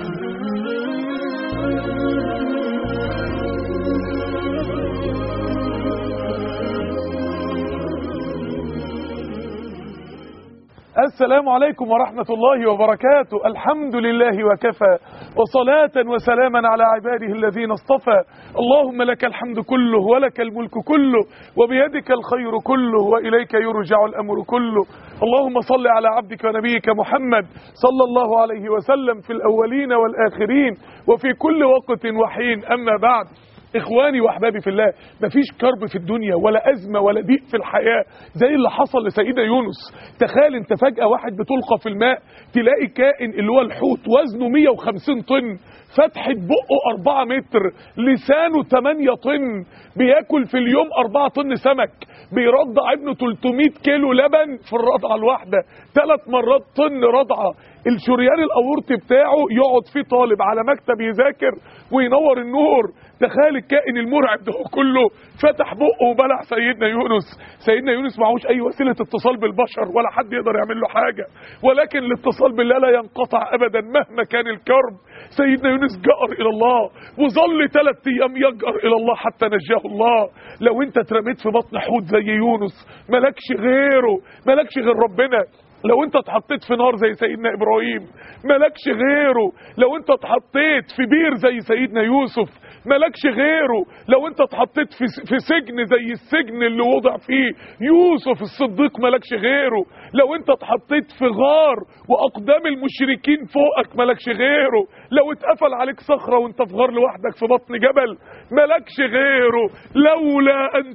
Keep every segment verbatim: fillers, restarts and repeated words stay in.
السلام عليكم ورحمة الله وبركاته. الحمد لله وكفى، وصلاة وسلاما على عباده الذين اصطفى. اللهم لك الحمد كله ولك الملك كله وبيدك الخير كله وإليك يرجع الأمر كله. اللهم صل على عبدك ونبيك محمد صلى الله عليه وسلم في الأولين والآخرين وفي كل وقت وحين. أما بعد، إخواني وأحبابي في الله، مفيش كرب في الدنيا ولا أزمة ولا ضيق في الحياة زي اللي حصل لسيدنا يونس. تخيل انت فجأة واحد بتلقى في الماء تلاقي كائن اللي هو الحوت وزنه مية وخمسين طن، فتحة بقه أربعة متر، لسانه تمانية طن، بياكل في اليوم أربعة طن سمك، بيرضع ابنه تلتمية كيلو لبن في الرضعة الواحدة، ثلاث مرات طن رضعة. الشريان الأورطي بتاعه يقعد فيه طالب على مكتب يذاكر وينور النور. تخيل الكائن المرعب ده كله فتح بقه وبلع سيدنا يونس. سيدنا يونس معهوش اي وسيله اتصال بالبشر ولا حد يقدر يعمل له حاجه، ولكن الاتصال بالله لا ينقطع ابدا مهما كان الكرب. سيدنا يونس جأر الى الله وظل ثلاث ايام يجأر الى الله حتى نجاه الله. لو انت اترميت في بطن حوت زي يونس مالكش غيره، مالكش غير ربنا. لو انت اتحطيت في نار زي سيدنا ابراهيم مالكش غيره. لو انت اتحطيت في بير زي سيدنا يوسف مالكش غيره. لو انت اتحطيت في في سجن زي السجن اللي وضع فيه يوسف الصديق مالكش غيره. لو انت اتحطيت في غار واقدام المشركين فوقك مالكش غيره. لو اتقفل عليك صخرة وانت في غار لوحدك في بطن جبل مالكش غيره. لولا ان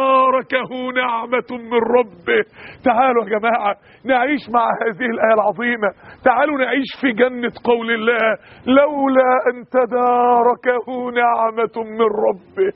تداركه نعمة من ربه. تعالوا يا جماعة نعيش مع هذه الآية العظيمة، تعالوا نعيش في جنة قول الله لولا ان تداركه نعمة من ربه.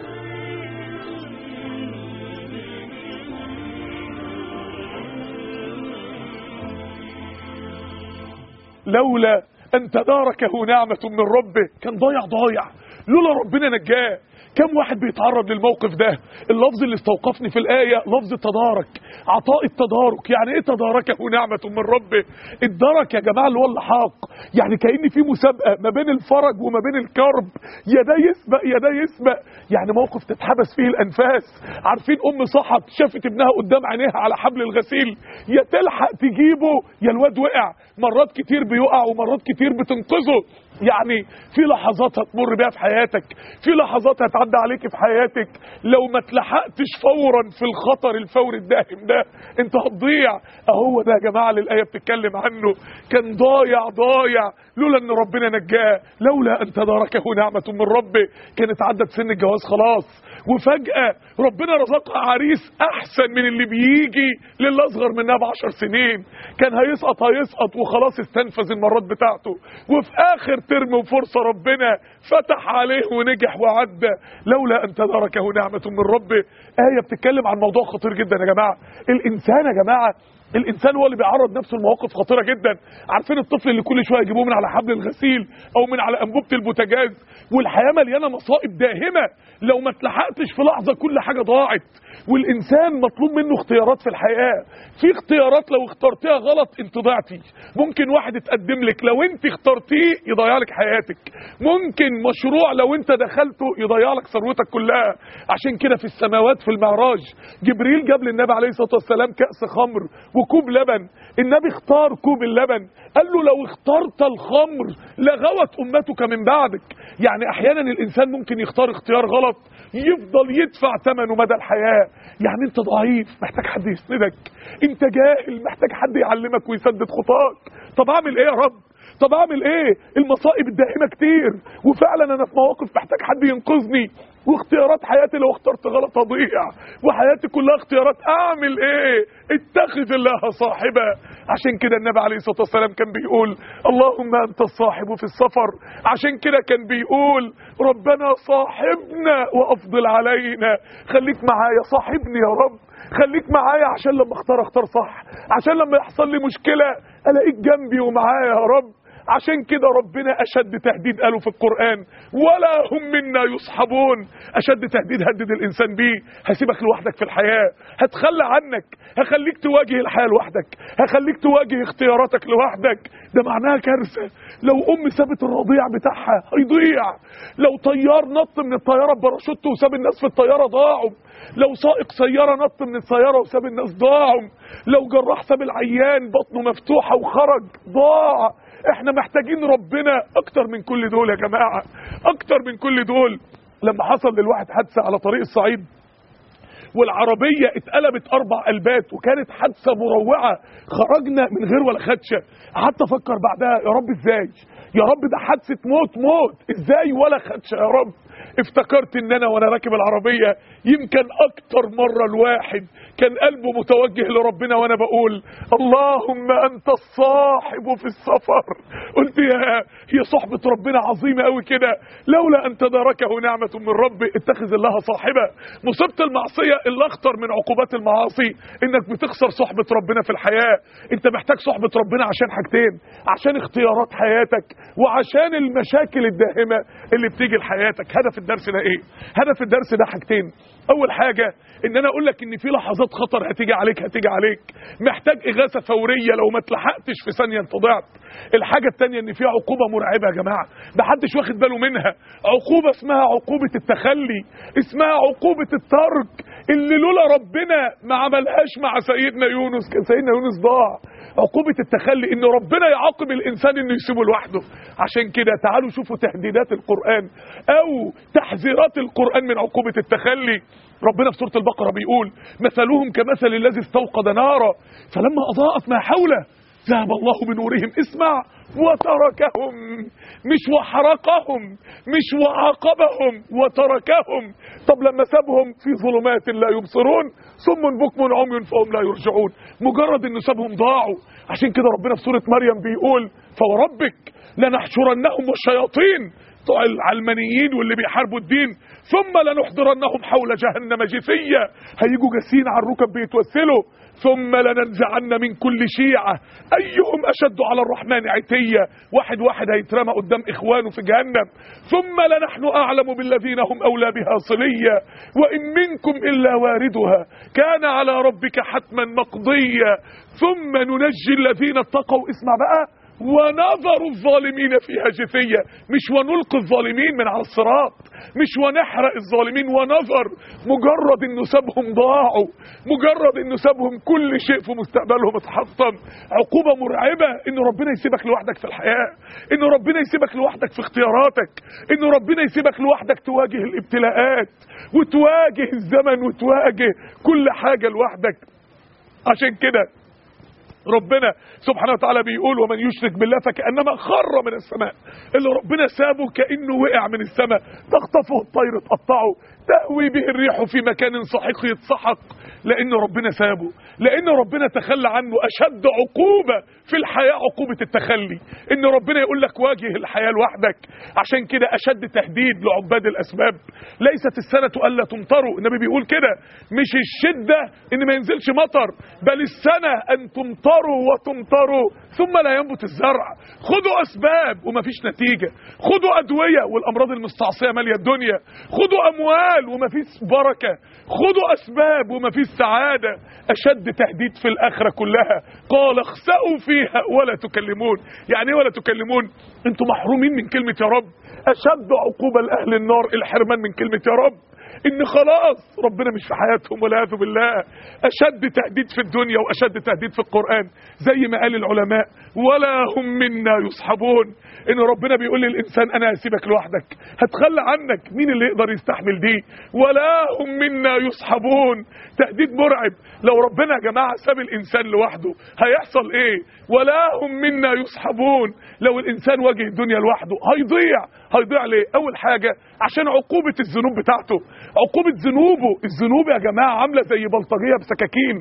لولا ان تداركه نعمة من ربه، كان ضايع ضايع لولا ربنا نجاه. كم واحد بيتعرض للموقف ده؟ اللفظ اللي استوقفني في الآية لفظ التدارك، عطاء التدارك. يعني ايه تداركه نعمة من ربه؟ الدرك يا جماعة اللي هو اللحاق، يعني كأن في مسابقة ما بين الفرج وما بين الكرب، يا ده يسبق يا ده يسبق. يعني موقف تتحبس فيه الأنفاس. عارفين أم صحت شافت ابنها قدام عينيها على حبل الغسيل، يا تلحق تجيبه يا الواد وقع. مرات كتير بيقع ومرات كتير بتنقذه. يعني في لحظات هتمر بيها في حياتك، في لحظات هتعدي عليك في حياتك لو ما تلحقتش فورا في الخطر الفوري الداهم ده انت هتضيع. اهو ده يا جماعه اللي الايه بتتكلم عنه. كان ضايع ضايع لولا ان ربنا نجاه. لولا ان تداركه نعمه من ربه، كانت عدت سن الجواز خلاص وفجأة ربنا رزقها عريس احسن من اللي بيجي للي اصغر منها بعشر سنين. كان هيسقط هيسقط وخلاص استنفذ المرات بتاعته، وفي اخر ترم وفرصة ربنا فتح عليه ونجح وعدى. لولا ان تداركه نعمة من ربه. آية بتتكلم عن موضوع خطير جدا يا جماعة. الانسان يا جماعة، الانسان هو اللي بيعرض نفسه لمواقف خطيره جدا. عارفين الطفل اللي كل شويه يجيبوه من على حبل الغسيل او من على انبوبه البوتاجاز؟ والحياه مليانه مصائب داهمه، لو ما اتلحقتش في لحظه كل حاجه ضاعت. والانسان مطلوب منه اختيارات في الحياه. في اختيارات لو اخترتيها غلط انت ضعتي. ممكن واحد يتقدم لك لو انت اخترتيه يضيع لك حياتك. ممكن مشروع لو انت دخلته يضيع لك ثروتك كلها. عشان كده في السماوات في المعراج جبريل جاب للنبي عليه الصلاه والسلام كأس خمر وكوب لبن. النبي اختار كوب اللبن، قال له لو اخترت الخمر لغوت امتك من بعدك. يعني احيانا الانسان ممكن يختار اختيار غلط يفضل يدفع ثمنه مدى الحياة. يعني انت ضعيف محتاج حد يسندك، انت جاهل محتاج حد يعلمك ويسدد خطاك. طب اعمل ايه يا رب؟ طب اعمل ايه؟ المصائب الدائمة كتير، وفعلا انا في مواقف محتاج حد ينقذني، واختيارات حياتي لو اخترت غلط هضيع، وحياتي كلها اختيارات. اعمل ايه؟ اتخذ الله صاحبا. عشان كده النبي عليه الصلاة والسلام كان بيقول اللهم انت الصاحب في السفر. عشان كده كان بيقول ربنا صاحبنا وافضل علينا. خليك معايا صاحبني يا رب، خليك معايا عشان لما اختار اختار صح، عشان لما يحصل لي مشكلة الاقيك جنبي ومعايا يا رب، عشان كده ربنا اشد تهديد قاله في القرآن ولا هم منا يصحبون. اشد تهديد هدد الانسان بيه، هسيبك لوحدك في الحياة، هتخلى عنك، هخليك تواجه الحياة لوحدك، هخليك تواجه اختياراتك لوحدك. ده معناها كارثة. لو ام سابت الرضيع بتاعها هيضيع، لو طيار نط من الطيارة بباراشوت وساب الناس في الطيارة ضاعوا، لو سائق سيارة نط من السيارة وساب الناس ضاعوا، لو جراح ساب العيان بطنه مفتوحة وخرج ضاع. احنا محتاجين ربنا اكتر من كل دول يا جماعة، اكتر من كل دول. لما حصل للواحد حادثة على طريق الصعيد والعربية اتقلبت اربع قلبات وكانت حادثة مروعة، خرجنا من غير ولا خدشة. قعدت افكر بعدها يا رب ازاي، يا رب ده حادثة موت موت، ازاي ولا خدشة يا رب. افتكرت ان انا وانا راكب العربية يمكن اكتر مرة الواحد كان قلبه متوجه لربنا وانا بقول اللهم انت الصاحب في السفر. قلت يا هي صحبة ربنا عظيمة قوي كده، لولا ان تداركه نعمة من ربه اتخذ الله صاحبة. مصيبة المعصية اللي اخطر من عقوبات المعاصي انك بتخسر صحبة ربنا في الحياة. انت محتاج صحبة ربنا عشان حاجتين، عشان اختيارات حياتك وعشان المشاكل الداهمة اللي بتيجي لحياتك. هدف الدرس ده ايه؟ هدف الدرس ده حاجتين. اول حاجة ان انا اقول لك ان في لحظات خطر هتيجي عليك هتيجي عليك محتاج اغاثة فورية، لو ما اتلحقتش في ثانية انت ضعت. الحاجة التانية ان في عقوبة مرعبة يا جماعة محدش واخد باله منها، عقوبة اسمها عقوبة التخلي، اسمها عقوبة الترك، اللي لولا ربنا ما عملهاش مع سيدنا يونس كان سيدنا يونس ضاع. عقوبة التخلي ان ربنا يعاقب الانسان انه يسيبه لوحده. عشان كده تعالوا شوفوا تهديدات القرآن او تحذيرات القرآن من عقوبة التخلي. ربنا في سورة البقرة بيقول مثلهم كمثل الذي استوقد نارا فلما اضاءت ما حوله ذهب الله بنورهم. اسمع، وتركهم، مش وحرقهم، مش وعاقبهم، وتركهم. طب لما سابهم في ظلمات لا يبصرون صم بكم عمي فهم لا يرجعون. مجرد انه سابهم ضاعوا. عشان كده ربنا في سورة مريم بيقول فوربك لنحشرنهم والشياطين بتوع العلمانيين واللي بيحاربوا الدين ثم لنحضرنهم حول جهنم جثية. هيجوا جاسين على الركب بيتوسلوا. ثم لننزعن من كل شيعة ايهم اشد على الرحمن عتية. واحد واحد هيترمى قدام اخوانه في جهنم. ثم لنحن اعلم بالذين هم اولى بها صليا وان منكم الا واردها كان على ربك حتما مقضيا ثم ننجي الذين اتقوا. اسمع بقى، ونظر الظالمين فيها جثية، مش ونلقي الظالمين من على الصراط، مش ونحرق الظالمين، ونظر. مجرد انه سابهم ضاعوا، مجرد انه سابهم كل شيء في مستقبلهم اتحطم. عقوبة مرعبة ان ربنا يسيبك لوحدك في الحياة، ان ربنا يسيبك لوحدك في اختياراتك، ان ربنا يسيبك لوحدك تواجه الابتلاءات وتواجه الزمن وتواجه كل حاجة لوحدك. عشان كده ربنا سبحانه وتعالى بيقول ومن يشرك بالله فكأنما خر من السماء. اللي ربنا سابه كأنه وقع من السماء، تخطفه الطير تقطعه، تهوي به الريح في مكان سحيق يتسحق. لأن ربنا سابه، لأن ربنا تخلى عنه. أشد عقوبة في الحياة عقوبة التخلي، إن ربنا يقول لك واجه الحياة لوحدك. عشان كده أشد تهديد لعباد الأسباب. ليست السنة ألا تمطروا، النبي بيقول كده، مش الشدة إن ما ينزلش مطر، بل السنة أن تمطروا وتمطروا ثم لا ينبت الزرع. خدوا أسباب وما فيش نتيجة، خدوا أدوية والأمراض المستعصية مالية الدنيا، خدوا أموال وما فيش بركة، خدوا أسباب وما فيش سعادة. أشد تهديد في الآخرة كلها قال اخسأوا فيها ولا تكلمون. يعني ايه ولا تكلمون؟ انتوا محرومين من كلمة يا رب. أشد عقوبة لأهل النار الحرمان من كلمة يا رب، ان خلاص ربنا مش في حياتهم والعياذ بالله. اشد تهديد في الدنيا واشد تهديد في القرآن زي ما قال العلماء ولا هم منا يصحبون. ان ربنا بيقول للانسان انا هسيبك لوحدك، هتخلى عنك. مين اللي يقدر يستحمل دي؟ ولا هم منا يصحبون. تهديد مرعب. لو ربنا يا جماعة ساب الانسان لوحده هيحصل ايه؟ ولا هم منا يصحبون. لو الانسان واجه الدنيا لوحده هيضيع. هيضيع ليه؟ اول حاجة عشان عقوبة الذنوب بتاعته، عقوبة ذنوبه. الذنوب يا جماعة عاملة زي بلطجية بسكاكين،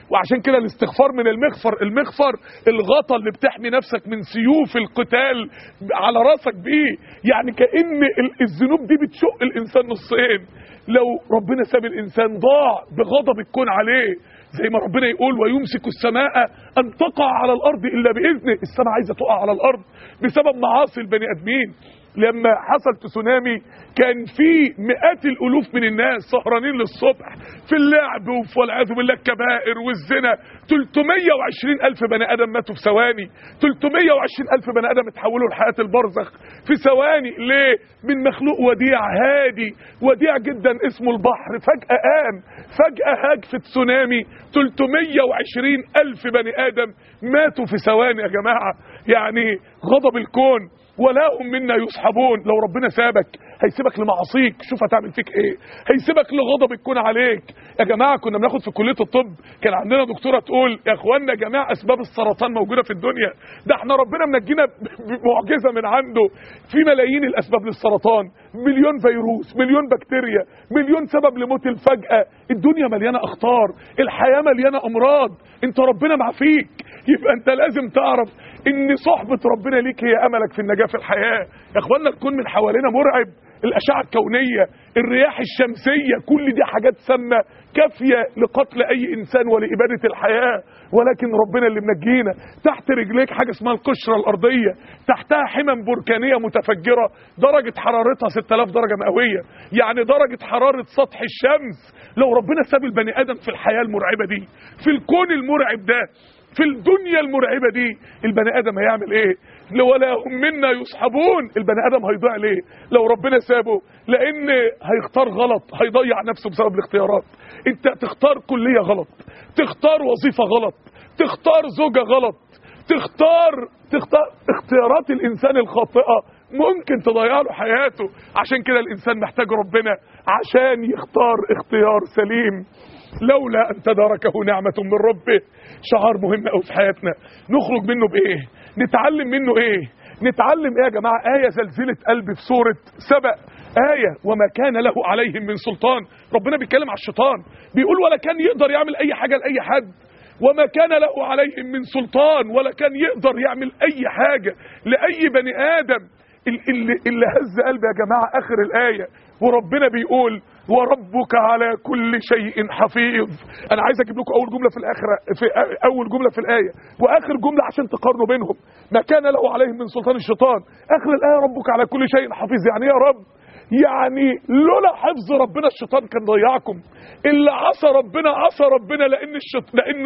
وعشان كده الاستغفار من المغفر. المغفر الغطا اللي بتحمي نفسك من سيوف القتال على راسك بيه. يعني كأن الذنوب دي بتشق الانسان نصين. لو ربنا ساب الانسان ضاع بغضب الكون عليه، زي ما ربنا يقول ويمسك السماء ان تقع على الارض الا باذنه. السماء عايزه تقع على الارض بسبب معاصي البني ادمين. لما حصل تسونامي كان في مئات الالوف من الناس سهرانين للصبح في اللعب وفي والعياذ بالله الكبائر والزنا. ثلاثمائة وعشرين الف بني ادم ماتوا في ثواني. ثلاثمائة وعشرين الف بني ادم اتحولوا لحياه البرزخ في ثواني. ليه؟ من مخلوق وديع هادي وديع جدا اسمه البحر فجاه قام، فجاه هاج في تسونامي. ثلاثمائة وعشرين الف بني ادم ماتوا في ثواني يا جماعه. يعني غضب الكون ولا هم منا يصحبون. لو ربنا سابك هيسيبك لمعاصيك، شوف هتعمل فيك ايه. هيسيبك لغضب الكون عليك. يا جماعه كنا بناخد في كليه الطب، كان عندنا دكتوره تقول يا اخوانا يا جماعه اسباب السرطان موجوده في الدنيا، ده احنا ربنا منجينا بمعجزه من عنده. في ملايين الاسباب للسرطان، مليون فيروس، مليون بكتيريا، مليون سبب لموت الفجأة. الدنيا مليانه اخطار، الحياه مليانه امراض، انت ربنا معفيك. يبقى انت لازم تعرف ان صحبة ربنا ليك هي املك في النجاة في الحياة. يا اخوانا الكون من حوالينا مرعب، الاشعة الكونية، الرياح الشمسية، كل دي حاجات سامة كافية لقتل اي انسان ولابادة الحياة. ولكن ربنا اللي منجينا. تحت رجليك حاجة اسمها القشرة الارضية، تحتها حمم بركانية متفجرة درجة حرارتها ستة آلاف درجة مئوية، يعني درجة حرارة سطح الشمس. لو ربنا ساب البني ادم في الحياة المرعبة دي، في الكون المرعب ده، في الدنيا المرعبة دي، البني ادم هيعمل ايه؟ ولا هم منا يصحبون. البني ادم هيضيع ليه لو ربنا سابه؟ لان هيختار غلط، هيضيع نفسه بسبب الاختيارات. انت تختار كلية غلط، تختار وظيفة غلط، تختار زوجة غلط، تختار تختار اختيارات الانسان الخاطئة ممكن تضيع له حياته. عشان كده الانسان محتاج ربنا عشان يختار اختيار سليم. لولا ان تداركه نعمة من ربه. شعار مهم قوي في حياتنا، نخرج منه بايه؟ نتعلم منه ايه؟ نتعلم ايه يا جماعة؟ آية زلزلت قلبي في سورة سبأ، آية وما كان له عليهم من سلطان. ربنا بيتكلم على الشيطان، بيقول ولا كان يقدر يعمل اي حاجة لأي حد. وما كان له عليهم من سلطان، ولا كان يقدر يعمل اي حاجة لأي بني آدم. اللي, اللي هز قلبي يا جماعة آخر الآية، وربنا بيقول وربك على كل شيء حفيظ. انا عايز اجيب لكم اول جمله في الاخره، في اول جمله في الايه واخر جمله عشان تقارنوا بينهم. ما كان له عليهم من سلطان الشيطان، اخر الايه ربك على كل شيء حفيظ. يعني ايه يا رب؟ يعني لولا حفظ ربنا الشيطان كان ضيعكم. اللي عصى ربنا عصى ربنا لان الشيطان لان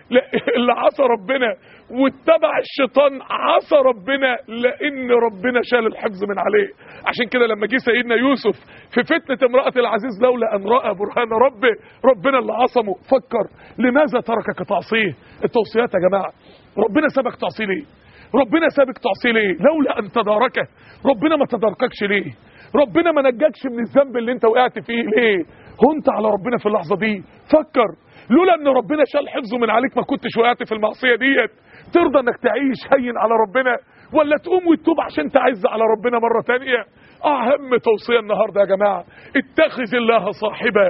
اللي عصى ربنا واتبع الشيطان عصى ربنا لان ربنا شال الحفظ من عليه. عشان كده لما جه سيدنا يوسف في فتنة امرأة العزيز لولا ان رأى برهان ربه، ربنا اللي عصمه. فكر لماذا تركك تعصيه؟ التوصيات يا جماعة، ربنا سابك تعصيه ليه؟ ربنا سابك تعصيه ليه؟ لولا ان تداركه. ربنا ما تدارككش ليه؟ ربنا ما نجاكش من الذنب اللي انت وقعت فيه ليه؟ هنت على ربنا في اللحظة دي. فكر لولا ان ربنا شال حفظه من عليك ما كنتش وقعت في المعصية ديت. ترضى انك تعيش هين على ربنا، ولا تقوم وتتوب عشان تعز على ربنا مرة تانية؟ اهم توصية النهاردة يا جماعة، اتخذ الله صاحبا.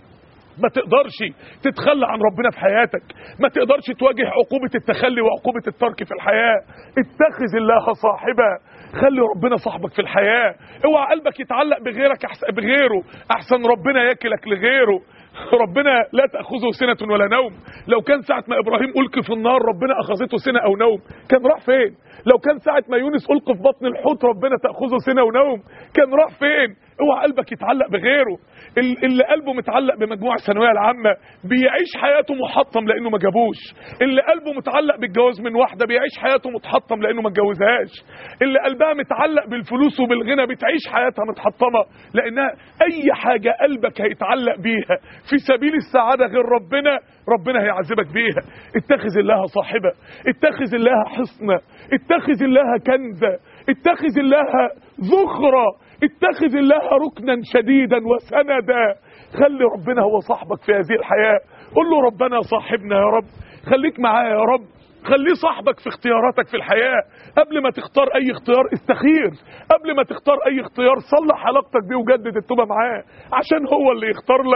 ما تقدرش تتخلى عن ربنا في حياتك، ما تقدرش تواجه عقوبة التخلي وعقوبة الترك في الحياة. اتخذ الله صاحبا، خلي ربنا صاحبك في الحياة. اوعى قلبك يتعلق بغيرك احسن بغيره احسن ربنا ياكلك لغيره. ربنا لا تأخذه سنة ولا نوم. لو كان ساعة ما إبراهيم ألقي في النار ربنا أخذته سنة أو نوم كان راح فين؟ لو كان ساعة ما يونس ألقي في بطن الحوت ربنا تأخذه سنة ونوم كان راح فين؟ اوعى قلبك يتعلق بغيره. اللي قلبه متعلق بمجموع الثانويه العامه بيعيش حياته محطم لانه ما جابوش. اللي قلبه متعلق بالجواز من واحده بيعيش حياته متحطم لانه ما اتجوزهاش. اللي قلبها متعلق بالفلوس وبالغنى بتعيش حياتها متحطمه لانها اي حاجه قلبك هيتعلق بيها في سبيل السعاده غير ربنا ربنا هيعذبك بيها. اتخذ الله صاحبه، اتخذ الله حصنا، اتخذ الله كنزا، اتخذ الله ذخرا، اتخذ الله ركنا شديدا وسندا. خلي ربنا هو صاحبك في هذه الحياة. قل له ربنا صاحبنا يا رب، خليك معايا يا رب، خليه صاحبك في اختياراتك في الحياة. قبل ما تختار اي اختيار استخير، قبل ما تختار اي اختيار صلح علاقتك بيه وجدد التوبة معاه عشان هو اللي يختار لك.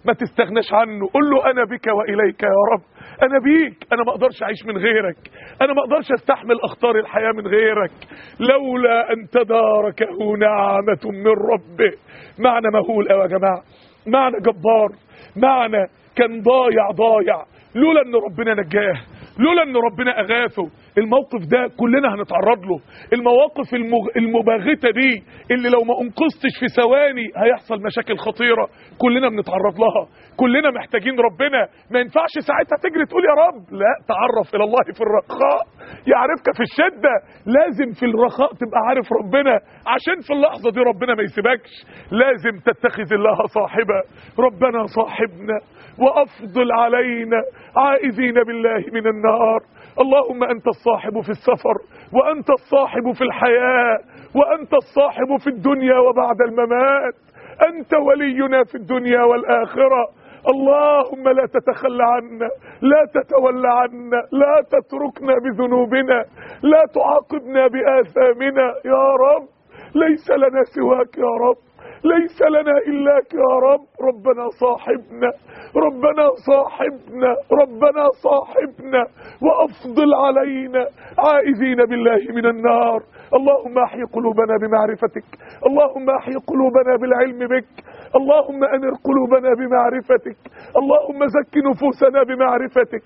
ما تستغناش عنه. قل له انا بك واليك يا رب، انا بيك، انا ما اقدرش اعيش من غيرك، انا ما اقدرش استحمل اخطار الحياة من غيرك. لولا ان تداركه نعمة من ربه. معنى مهول قوي يا جماعة، معنى جبار، معنى كان ضايع ضايع لولا ان ربنا نجاه، لولا ان ربنا اغاثه. الموقف ده كلنا هنتعرض له، المواقف المغ... المباغتة دي اللي لو ما انقذتش في ثواني هيحصل مشاكل خطيرة، كلنا بنتعرض لها، كلنا محتاجين ربنا. ما ينفعش ساعتها تجري تقول يا رب، لا، تعرف الى الله في الرخاء يعرفك في الشدة. لازم في الرخاء تبقى عارف ربنا، عشان في اللحظة دي ربنا ما يسيبكش. لازم تتخذ الله صاحبا، ربنا صاحبنا وافضل علينا عائذين بالله من النار. اللهم انت الصاحب في السفر، وانت الصاحب في الحياة، وانت الصاحب في الدنيا وبعد الممات. انت ولينا في الدنيا والاخرة. اللهم لا تتخلى عنا، لا تتولى عنا، لا تتركنا بذنوبنا، لا تعاقبنا بآثامنا يا رب. ليس لنا سواك يا رب، ليس لنا إلاك يا رب. ربنا صاحبنا، ربنا صاحبنا، ربنا صاحبنا وأفضل علينا عائذين بالله من النار. اللهم احي قلوبنا بمعرفتك، اللهم احي قلوبنا بالعلم بك، اللهم انر قلوبنا بمعرفتك، اللهم زك نفوسنا بمعرفتك،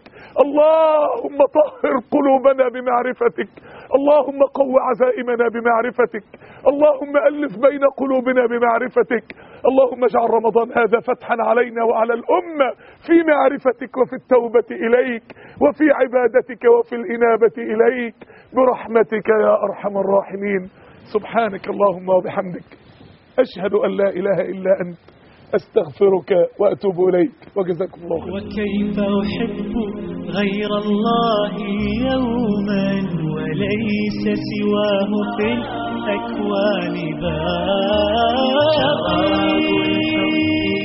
اللهم طهر قلوبنا بمعرفتك، اللهم قو عزائمنا بمعرفتك، اللهم ألف بين قلوبنا بمعرفتك. اللهم اجعل رمضان هذا فتحا علينا وعلى الأمة في معرفتك وفي التوبة إليك وفي عبادتك وفي الإنابة إليك برحمتك يا أرحم الراحمين. سبحانك اللهم وبحمدك، أشهد أن لا إله إلا أنت، أستغفرك وأتوب إليك، وجزاكم الله خيرا. وكيف أحب غير الله يوما وليس سواه في الأكوان باب.